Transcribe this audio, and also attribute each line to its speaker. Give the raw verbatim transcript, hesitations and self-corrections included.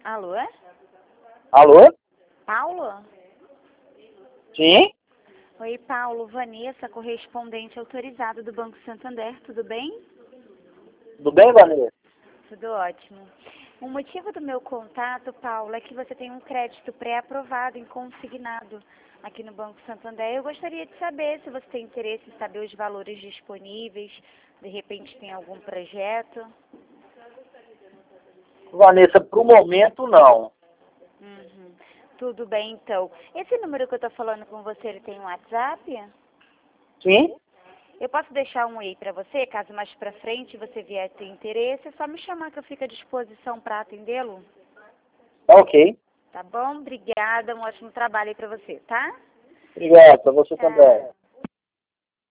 Speaker 1: Alô?
Speaker 2: Alô?
Speaker 1: Paulo?
Speaker 2: Sim?
Speaker 1: Oi, Paulo. Vanessa, correspondente autorizado do Banco Santander. Tudo bem?
Speaker 2: Tudo bem, Vanessa?
Speaker 1: Tudo ótimo. O motivo do meu contato, Paulo, é que você tem um crédito pré-aprovado em consignado aqui no Banco Santander. Eu gostaria de saber se você tem interesse em saber os valores disponíveis, de repente tem algum projeto.
Speaker 2: Vanessa, pro momento não.
Speaker 1: Uhum. Tudo bem, então. Esse número que eu estou falando com você, ele tem um WhatsApp?
Speaker 2: Sim?
Speaker 1: Eu posso deixar um aí para você, caso mais para frente você vier ter interesse, é só me chamar que eu fico à disposição para atendê-lo.
Speaker 2: Tá ok.
Speaker 1: Tá bom? Obrigada, um ótimo trabalho aí para você, tá?
Speaker 2: Obrigado, pra você também.
Speaker 1: Tchau.